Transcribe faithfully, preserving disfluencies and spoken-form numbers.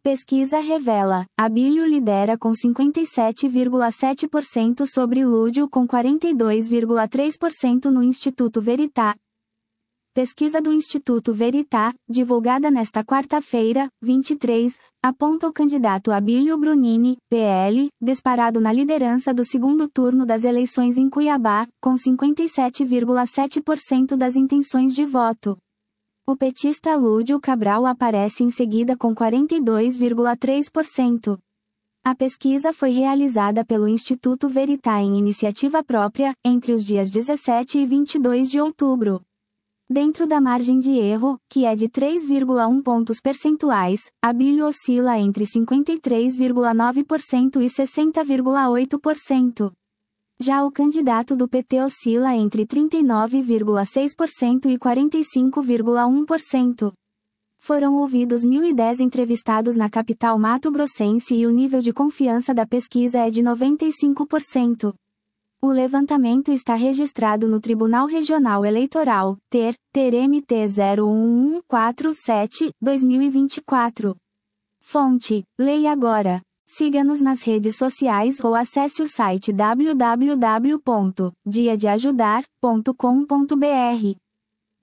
Pesquisa revela, Abílio lidera com cinquenta e sete vírgula sete por cento sobre Lúdio com quarenta e dois vírgula três por cento no Instituto Veritá. Pesquisa do Instituto Veritá, divulgada nesta quarta-feira, vinte e três, aponta o candidato Abílio Brunini, P L, disparado na liderança do segundo turno das eleições em Cuiabá, com cinquenta e sete vírgula sete por cento das intenções de voto. O petista Lúdio Cabral aparece em seguida com quarenta e dois vírgula três por cento. A pesquisa foi realizada pelo Instituto Veritá em iniciativa própria, entre os dias dezessete e vinte e dois de outubro. Dentro da margem de erro, que é de três vírgula um pontos percentuais, Abílio oscila entre cinquenta e três vírgula nove por cento e sessenta vírgula oito por cento. Já o candidato do P T oscila entre trinta e nove vírgula seis por cento e quarenta e cinco vírgula um por cento. Foram ouvidos mil e dez entrevistados na capital mato-grossense e o nível de confiança da pesquisa é de noventa e cinco por cento. O levantamento está registrado no Tribunal Regional Eleitoral, T E R, T R M T zero um um quatro sete, dois mil e vinte e quatro. Fonte: Leia Agora. Siga-nos nas redes sociais ou acesse o site w w w ponto dia de ajudar ponto com ponto b r.